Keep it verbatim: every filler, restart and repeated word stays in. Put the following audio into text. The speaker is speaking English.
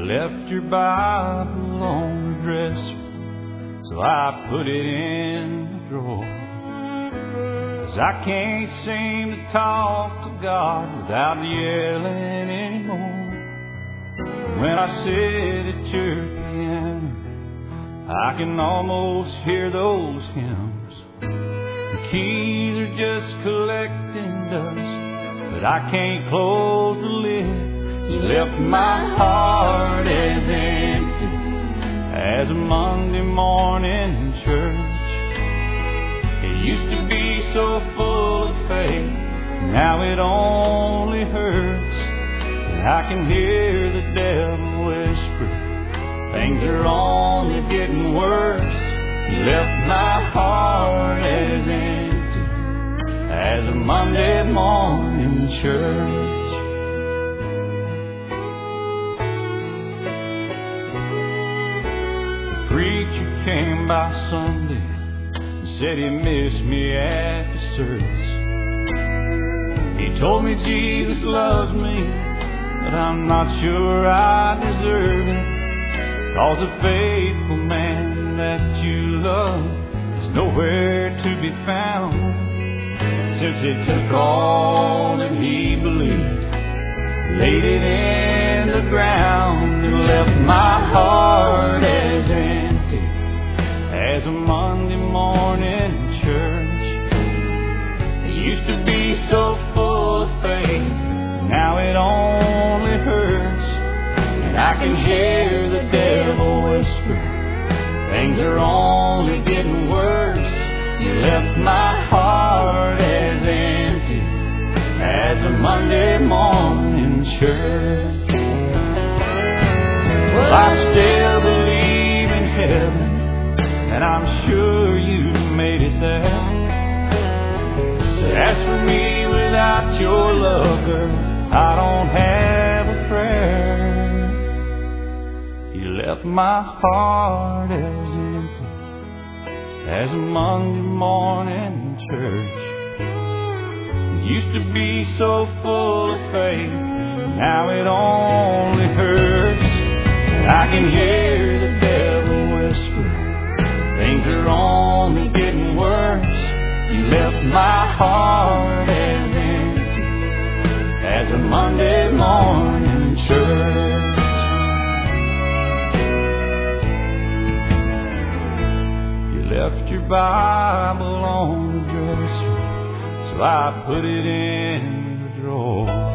left your Bible on the dresser, so I put it in the drawer. 'Cause I can't seem to talk to God without yelling anymore. When I sit at church piano, I can almost hear those hymns. The keys are just collecting dust, but I can't close the lid. You left my heart as empty as a Monday morning in church. It used to be so full of faith, now it only hurts. And I can hear the devil whisper, things are only getting worse. You left my heart as empty as a Monday morning church. The preacher came by Sunday and said he missed me at the service. He told me Jesus loves me, but I'm not sure I deserve it. 'Cause a faithful man that you love is nowhere to be found. Since he took all that he believed, laid it in the ground, and left my heart as empty as a Monday morning church. It used to be so full of faith, now it only hurts. And I can hear the devil whisper, things are only getting worse. You left my heart as empty as a Monday morning church. Well, I still believe in heaven, and I'm sure you made it there. So as for me, without your love, girl, I don't have a prayer. You left my heart as empty as a Monday morning church. It used to be so full of faith, now it only hurts. I can hear the devil whisper, things are only getting worse. You left my heart as empty as a Monday morning church. You left your Bible on the dresser, so I put it in the drawer.